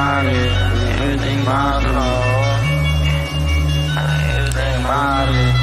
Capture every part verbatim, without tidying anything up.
about it, everything about it, everything about it.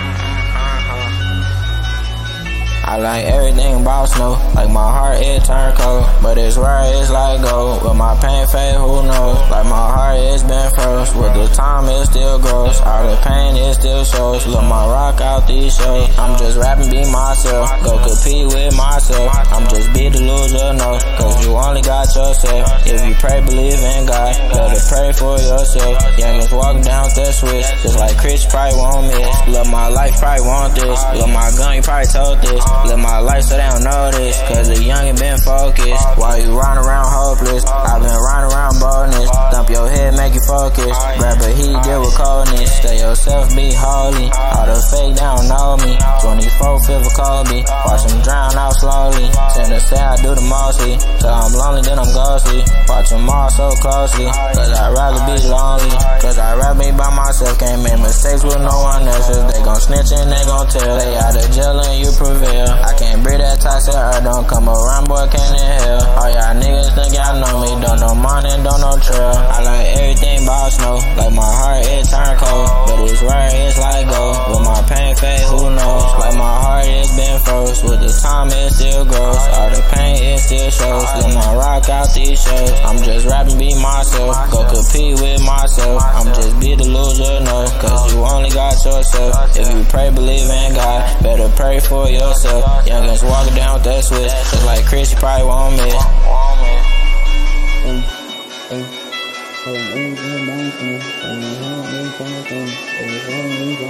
I like everything about snow, like my heart it turn cold, but it's where it's like gold. Will my pain fade? Who knows? Like my heart it's been froze, with the time it still grows. All the pain it still shows. Look my rock out these shows. I'm just rapping, be myself, go compete with myself. I'm just be the loser, no, cause you only got yourself. If you pray, believe in God, better pray for yourself. Youngins walking down that switch, just like Chris probably won't miss. Love my life, probably want this. Love my gun, you probably told this. Live my life so they don't know this, cause the youngin' been focused. While you run around hopeless, I've been running around boldness. Thump your head, make you focus. Grab a heat, deal with coldness. Stay yourself, be holy. All the fake, they don't know me. twenty-four, fifth of Kobe. Watch them drown out slowly. Tend to say I do the mostly. Till I'm lonely, then I'm ghostly. Watch them all so closely, cause I'd rather be lonely. Cause I'd rather be by myself. Can't make mistakes with no one else. They gon' snitch and they gon' tell. They out of jail and you prevail. I can't breathe that toxic air, don't come around, boy, can't inhale. All y'all niggas think y'all know me, don't know money, don't know trail. I like everything about snow, like my heart it turn cold, but it's rare, it's like gold. Will my pain fade? Who knows? Like my heart it's been froze, with the time it still grows. All the pain it still shows. Let my rock out these shows. I'm just rapping, be myself, go compete with myself. I'm just be the loser, no, cause you only got yourself. If you pray, believe in God, better pray for yourself. Youngins walking down with that switch, just like Chris, you probably won't miss.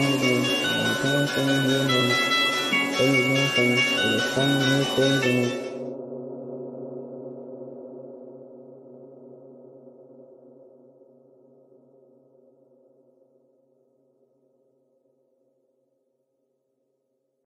Thank you.